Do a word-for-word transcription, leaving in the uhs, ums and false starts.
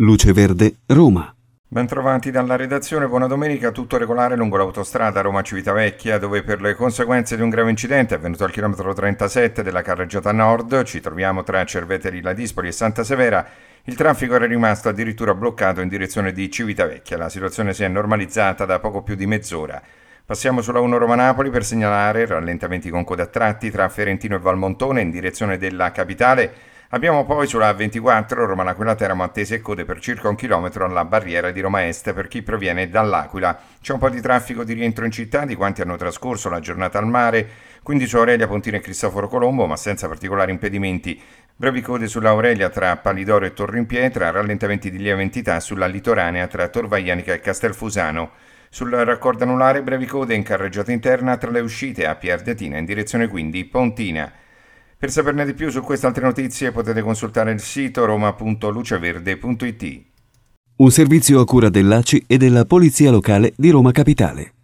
Luce Verde, Roma. Bentrovati dalla redazione, buona domenica. Tutto regolare lungo l'autostrada Roma-Civitavecchia, dove per le conseguenze di un grave incidente avvenuto al chilometro trentasette della carreggiata nord, ci troviamo tra Cerveteri Ladispoli e Santa Severa, il traffico era rimasto addirittura bloccato in direzione di Civitavecchia. La situazione si è normalizzata da poco più di mezz'ora. Passiamo sulla uno Roma-Napoli per segnalare rallentamenti con code a tratti tra Ferentino e Valmontone in direzione della capitale. Abbiamo poi sulla A ventiquattro Roma-L'Aquila Teramo attese e code per circa un chilometro alla barriera di Roma Est per chi proviene dall'Aquila. C'è un po' di traffico di rientro in città di quanti hanno trascorso la giornata al mare, quindi su Aurelia, Pontino e Cristoforo Colombo, ma senza particolari impedimenti. Brevi code sulla Aurelia tra Pallidoro e Torrimpietra, rallentamenti di lieve entità sulla litoranea tra Tor Vaianica e Castelfusano. Sul raccordo anulare brevi code in carreggiata interna tra le uscite a Pierdatina in direzione quindi Pontina. Per saperne di più su queste altre notizie potete consultare il sito roma punto luceverde punto it. Un servizio a cura dell'A C I e della Polizia Locale di Roma Capitale.